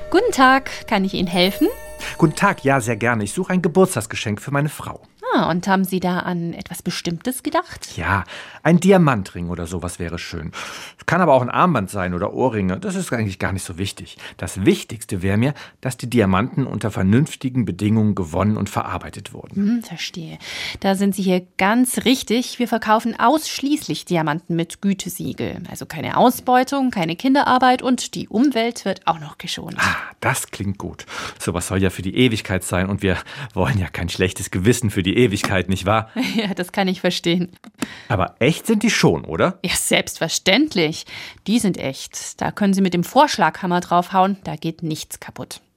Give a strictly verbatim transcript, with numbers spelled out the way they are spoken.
Guten Tag, kann ich Ihnen helfen? Guten Tag, ja, sehr gerne. Ich suche ein Geburtstagsgeschenk für meine Frau. Ah, und haben Sie da an etwas Bestimmtes gedacht? Ja, ein Diamantring oder sowas wäre schön. Kann aber auch ein Armband sein oder Ohrringe. Das ist eigentlich gar nicht so wichtig. Das Wichtigste wäre mir, dass die Diamanten unter vernünftigen Bedingungen gewonnen und verarbeitet wurden. Hm, verstehe. Da sind Sie hier ganz richtig. Wir verkaufen ausschließlich Diamanten mit Gütesiegel. Also keine Ausbeutung, keine Kinderarbeit und die Umwelt wird auch noch geschont. Ah, das klingt gut. Sowas soll ja für die Ewigkeit sein und wir wollen ja kein schlechtes Gewissen für die Ewigkeit, nicht wahr? Ja, das kann ich verstehen. Aber echt sind die schon, oder? Ja, selbstverständlich. Die sind echt. Da können Sie mit dem Vorschlaghammer draufhauen, da geht nichts kaputt.